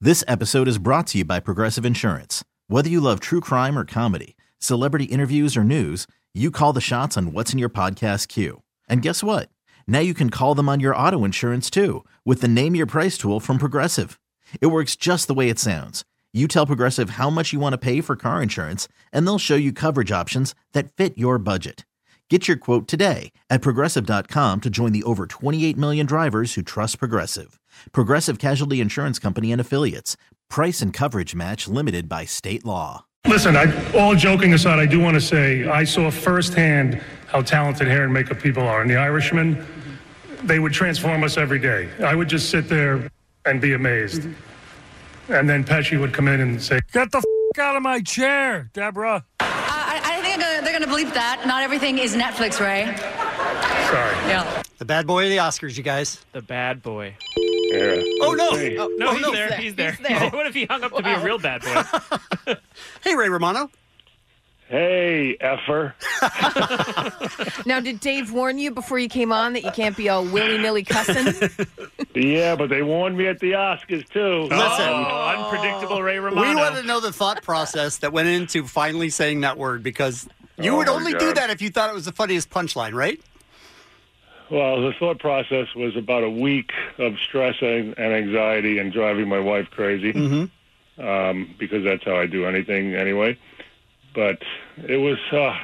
This episode is brought to you by Progressive Insurance. Whether you love true crime or comedy, celebrity interviews or news, you call the shots on what's in your podcast queue. And guess what? Now you can call them on your auto insurance too with the Name Your Price tool from Progressive. It works just the way it sounds. You tell Progressive how much you want to pay for car insurance, and they'll show you coverage options that fit your budget. Get your quote today at Progressive.com to join the over 28 million drivers who trust Progressive. Progressive Casualty Insurance Company and Affiliates. Price and coverage match limited by state law. Listen, all joking aside, I do want to say I saw firsthand how talented hair and makeup people are. And the Irishman, they would transform us every day. I would just sit there and be amazed. And then Pesci would come in and say, "Get the out of my chair, Deborah." I think they're going to bleep that. Not everything is Netflix, Ray. Sorry. Yeah. The bad boy of the Oscars, you guys. The bad boy. Yeah. Oh, no. Hey. No, he's there. He's there. What if he hung up to be a real bad boy? Hey, Ray Romano. Hey, effer. Now, did Dave warn you before you came on that you can't be all willy-nilly cussing? Yeah, but they warned me at the Oscars, too. Listen. Unpredictable Ray Romano. We want to know the thought process that went into finally saying that word, because you would only do that if you thought it was the funniest punchline, right? Well, the thought process was about a week of stress and anxiety and driving my wife crazy, because that's how I do anything anyway. But it was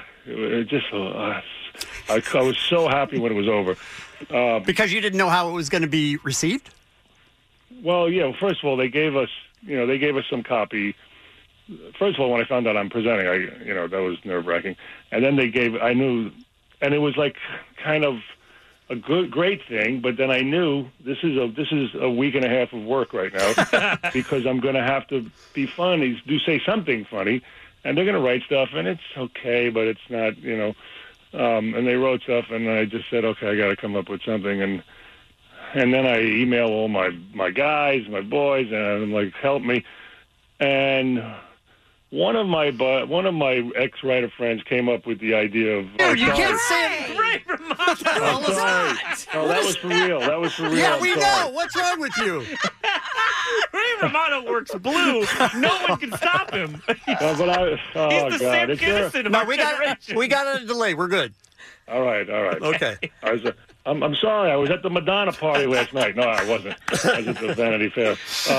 I was so happy when it was over. Because you didn't know how it was going to be received? Well, yeah, first of all, they gave us some copy. First of all, when I found out I'm presenting, that was nerve-wracking. And then I knew, and it was like kind of a great thing, but then I knew this is a week and a half of work right now because I'm going to have to be funny, say something funny, and they're going to write stuff, and it's okay, but it's not, and they wrote stuff, and I just said, okay, I got to come up with something, and then I email all my guys, my boys, and I'm like, help me, and one of my ex-writer friends came up with the idea of... Dude, you can't say it. Ray Romano. I'm sorry. No, that was for real. Yeah, we know. What's wrong with you? Ray Romano works blue. No one can stop him. He's the Sam Kinison of No, our generation. we got a delay. We're good. All right. Okay. I'm sorry. I was at the Madonna party last night. No, I wasn't. I was at the Vanity Fair.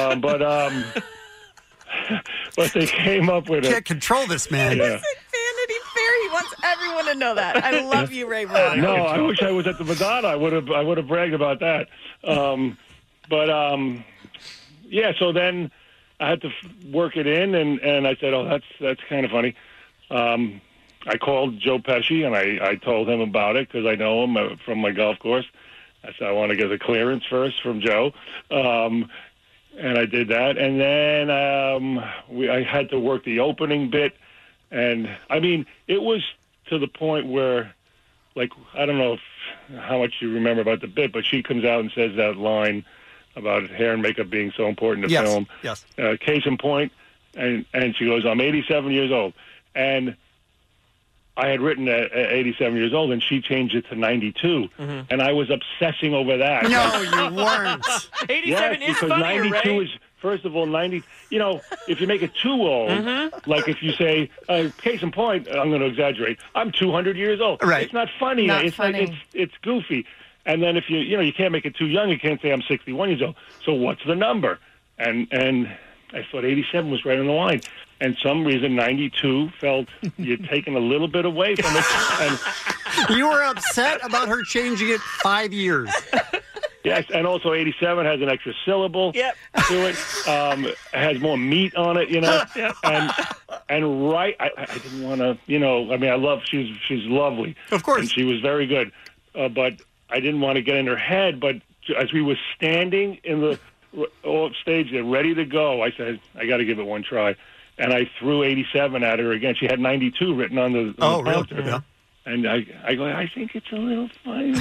But they came up with Can't control this man. Yeah. Vanity Fair. He wants everyone to know that. I love you, Ray Romano. No, I wish I was at the Madonna. I would have bragged about that. Yeah. So then I had to work it in, and I said, "Oh, that's kind of funny." I called Joe Pesci and I told him about it because I know him from my golf course. I said I want to get a clearance first from Joe. And I did that, and then I had to work the opening bit, and I mean, it was to the point where, like, I don't know how much you remember about the bit, but she comes out and says that line about hair and makeup being so important to film. Yes. Case in point, and she goes, "I'm 87 years old," and I had written at 87 years old, and she changed it to 92, and I was obsessing over that. No, you weren't. 87 yes, is because funnier, 92 Ray. is, first of all, 90, if you make it too old, like if you say, case in point, I'm going to exaggerate, I'm 200 years old. Right. It's not funny. Not it's funny. like, it's goofy. And then if you can't make it too young, you can't say I'm 61 years old. So what's the number? And I thought 87 was right on the line. And some reason 92 felt you're taking a little bit away from it. And You were upset about her changing it 5 years. yes, and also 87 has an extra syllable to it. It has more meat on it, And right, I didn't want to, I love, she's lovely. Of course. And she was very good. But I didn't want to get in her head. But as we were standing in the stage there, ready to go, I said, I got to give it one try. And I threw 87 at her again. She had 92 written on the prompter. Really? Yeah. And I go, I think it's a little funny.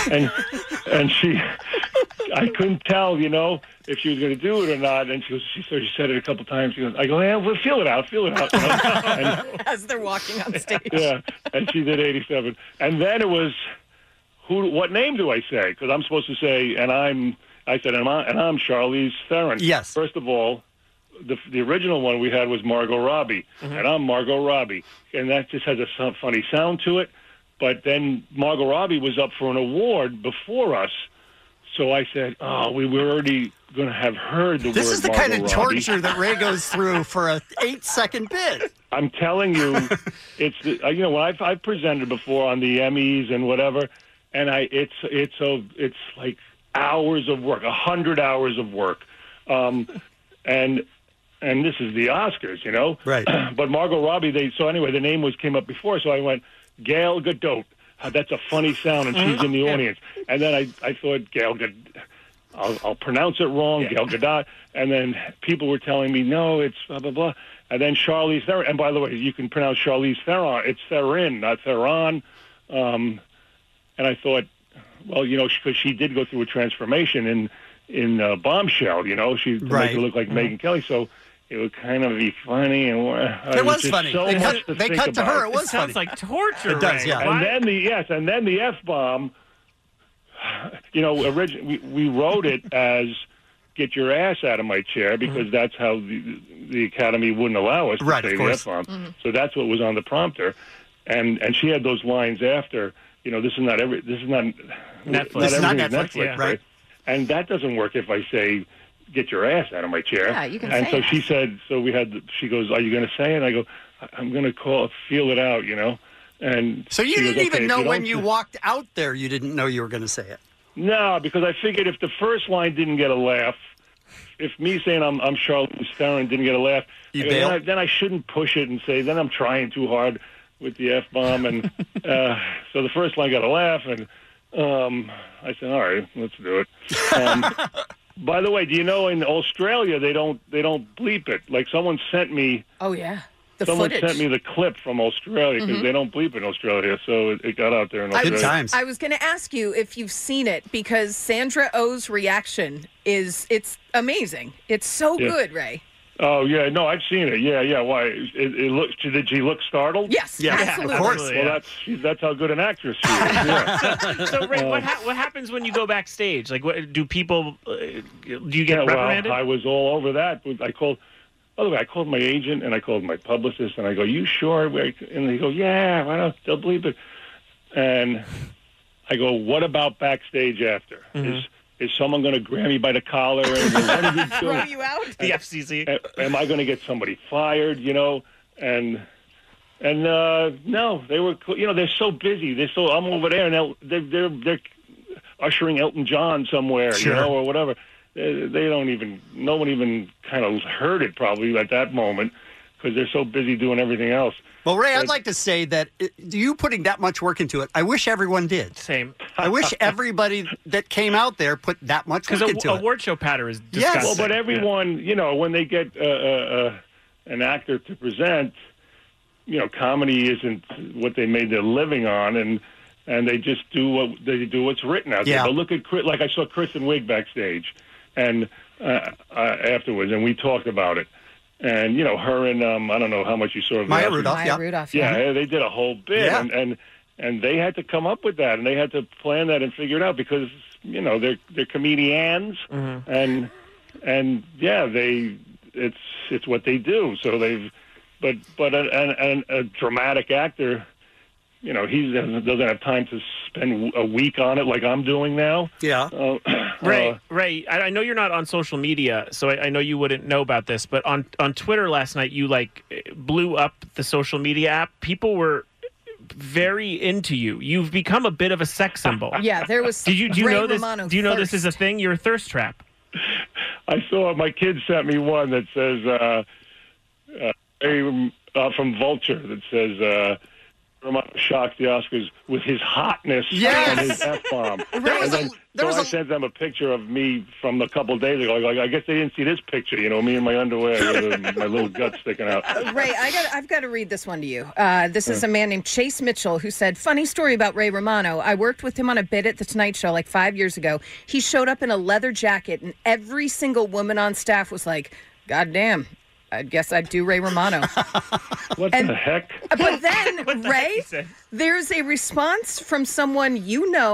and she, I couldn't tell, if she was going to do it or not. And she said it a couple times. She goes, I go, yeah, well, feel it out. And, As they're walking on stage. yeah, and she did 87. And then it was, what name do I say? Because I'm supposed to say, and I'm I said, and I'm Charlize Theron. Yes. First of all, the original one we had was Margot Robbie, and I'm Margot Robbie, and that just has a funny sound to it. But then Margot Robbie was up for an award before us, so I said, "Oh, we were already going to have heard the word." This is the Margot kind of Robbie. torture that Ray goes through for a 8-second bit. I'm telling you, it's when I've presented before on the Emmys and whatever, and it's like hours of work, 100 hours of work, and this is the Oscars, Right. But Margot Robbie, the name came up before, so I went Gal Gadot. That's a funny sound, and she's in the audience. And then I thought Gal Gadot. I'll pronounce it wrong, Gal Gadot. And then people were telling me, no, it's blah, blah, blah. And then Charlize Theron. And by the way, you can pronounce Charlize Theron. It's Theron, not Theron. And I thought, well, because she did go through a transformation in Bombshell, she to make her look like Megyn Kelly. So it would kind of be funny. And it was funny. So they cut to her. It was sounds funny. like torture. It does, Ray. yeah. And then the F-bomb, originally we wrote it as "get your ass out of my chair" because that's how the Academy wouldn't allow us to say the F-bomb. So that's what was on the prompter, and she had those lines after. This is not Netflix. This is not Netflix, yeah. right? And that doesn't work if I say "get your ass out of my chair." Yeah, you can and say so that. she said. So she goes, "Are you going to say it?" I go, "I'm going to feel it out," And So you she didn't goes, even "Okay, know if when don't you say-" walked out there, you didn't know you were going to say it. No, because I figured if the first line didn't get a laugh, if me saying I'm Charlize Theron didn't get a laugh, then I shouldn't push it and say, then I'm trying too hard with the F-bomb. And so the first line got a laugh, and I said, all right, let's do it. By the way, do you know in Australia they don't bleep it? Like someone sent me. Oh, yeah. Someone footage. sent me the clip from Australia because they don't bleep in Australia, so it got out there in Australia. Good times. I was going to ask you if you've seen it because Sandra Oh's reaction it's amazing. It's so good, Ray. Oh yeah, no, I've seen it. Yeah. Why? It looks. Did she look startled? Yes, absolutely. of course. Well, that's how good an actress she is. Yeah. So Ray, what happens when you go backstage? Like, what do people? Do you get reprimanded? Well, I was all over that. By the way, I called my agent and I called my publicist and I go, "You sure?" And they go, "Yeah, why not? They'll believe it." And I go, "What about backstage after? Is someone going to grab me by the collar and what are you Throw doing? you out? The FCC. Am I going to get somebody fired? And no, they were. They're so busy. I'm over there and they're ushering Elton John somewhere, or whatever. No one even kind of heard it probably at that moment because they're so busy doing everything else. Well, Ray, I'd like to say that you putting that much work into it, I wish everyone did. Same. I wish everybody that came out there put that much work into Because it. award show patter is disgusting. Well, but everyone, when they get an actor to present, comedy isn't what they made their living on, and they just do what's written out there. But look at like I saw Kristen Wiig backstage. And afterwards, and we talked about it. And, her and, I don't know how much you saw of Maya that. Rudolph, Yeah, they did a whole bit. Yeah. And they had to come up with that, and they had to plan that and figure it out because, they're comedians. And it's what they do. So but a dramatic actor, he doesn't have time to spend a week on it like I'm doing now. Yeah. Ray, I know you're not on social media, so I know you wouldn't know about this, but on Twitter last night, you blew up the social media app. People were very into you. You've become a bit of a sex symbol. Yeah, there was. Do you Ray know this? Romano Do you know thirst. this is a thing? You're a thirst trap. I saw my kid sent me one that says from Vulture that says. Romano shocks the Oscars with his hotness and his F-bomb. I sent them a picture of me from a couple of days ago. I guess they didn't see this picture, me in my underwear with my little gut sticking out. Ray, I've got to read this one to you. This is a man named Chase Mitchell who said, funny story about Ray Romano. I worked with him on a bit at The Tonight Show like 5 years ago. He showed up in a leather jacket, and every single woman on staff was like, God damn. I guess I'd do Ray Romano. What the heck? But then, Ray, there's a response from someone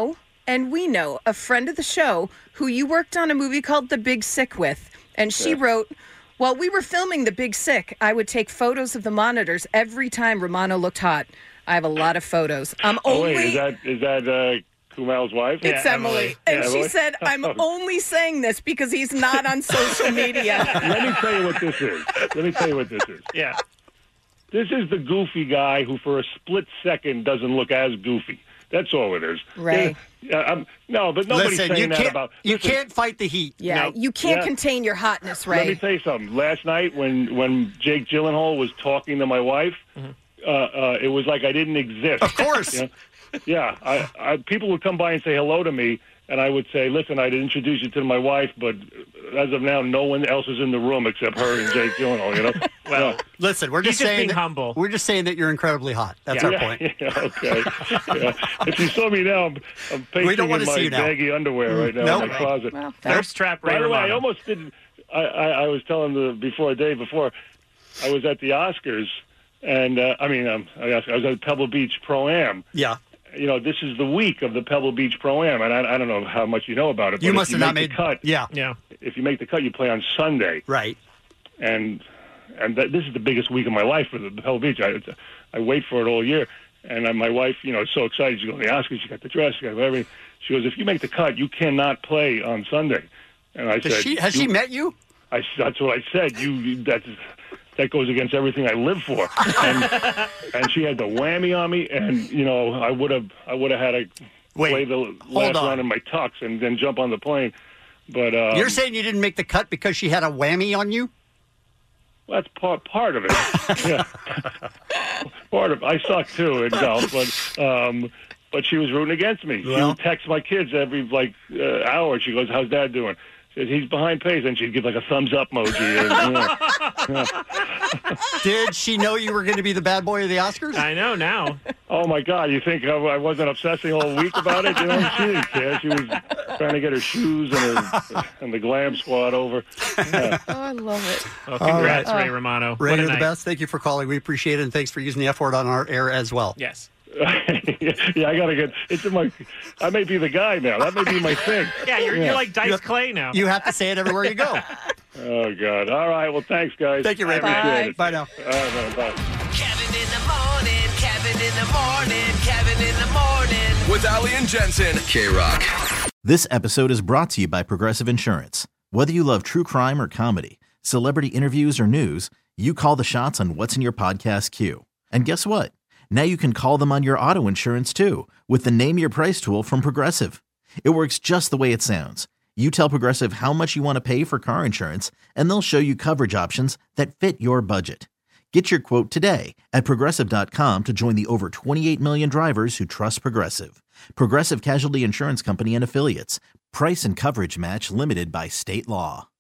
And we know a friend of the show who you worked on a movie called The Big Sick with. And she wrote, while we were filming The Big Sick, I would take photos of the monitors every time Romano looked hot. I have a lot of photos. I'm only... Wait, is that Kumail's wife? It's Emily. And she said, I'm only saying this because he's not on social media. Let me tell you what this is. Yeah. This is the goofy guy who for a split second doesn't look as goofy. That's all it is. Right. No, but nobody's saying that about... You can't fight the heat. Yeah, you can't contain your hotness, Ray. Let me tell you something. Last night when Jake Gyllenhaal was talking to my wife, it was like I didn't exist. Of course. Yeah. I people would come by and say hello to me, and I would say, listen, I'd introduce you to my wife, but as of now, no one else is in the room except her and Jake Gyllenhaal, you know? Well, listen, we're just he's saying being that, humble. We're just saying that you're incredibly hot. That's our point. Yeah, okay. If you saw me now, I'm pacing in my baggy underwear right now in my closet. Well, Thirst trap Ray By the way, I Romano. almost didn't. I was telling a day before, I was at the Oscars, and I was at Pebble Beach Pro-Am. Yeah. You know, this is the week of the Pebble Beach Pro-Am, and I don't know how much you know about it. But You must if have you not make made the cut. Yeah. If you make the cut, you play on Sunday. Right. And this is the biggest week of my life for the Pebble Beach. I wait for it all year. And my wife, you know, is so excited. She's going to the Oscars. She got the dress. She got everything. She goes, if you make the cut, you cannot play on Sunday. And I said, Has she met you? That's what I said. That goes against everything I live for. And she had the whammy on me. And you know, I would have had to play the last round in my tux and then jump on the plane. But You're saying you didn't make the cut because she had a whammy on you? Well, that's part of it. Yeah. I suck too in golf, but she was rooting against me. She would text my kids every hour. She goes, "How's Dad doing?" She says, "He's behind pace," and she'd give like a thumbs up emoji. Did she know you were going to be the bad boy of the Oscars? I know now. Oh my God! You think I wasn't obsessing all week about it? You know, she didn't care. She was trying to get her shoes and the glam squad over. Yeah. Oh, I love it. Well, congrats, Ray Romano. Ray, What a you're the night. best. Thank you for calling. We appreciate it, and thanks for using the F word on our air as well. Yes. Yeah, I gotta get. It's in my. I may be the guy now. That may be my thing. Yeah, you're like Dice Clay now. You have to say it everywhere you go. Oh God! All right. Well, thanks, guys. Thank you, Ray. Appreciate Bye it. now. All right, man, bye. Kevin in the morning, Kevin in the morning, Kevin in the morning. With Ali and Jensen. K-Rock. This episode is brought to you by Progressive Insurance. Whether you love true crime or comedy, celebrity interviews or news, you call the shots on what's in your podcast queue. And guess what? Now you can call them on your auto insurance too with the Name Your Price tool from Progressive. It works just the way it sounds. You tell Progressive how much you want to pay for car insurance, and they'll show you coverage options that fit your budget. Get your quote today at Progressive.com to join the over 28 million drivers who trust Progressive. Progressive Casualty Insurance Company and Affiliates. Price and coverage match limited by state law.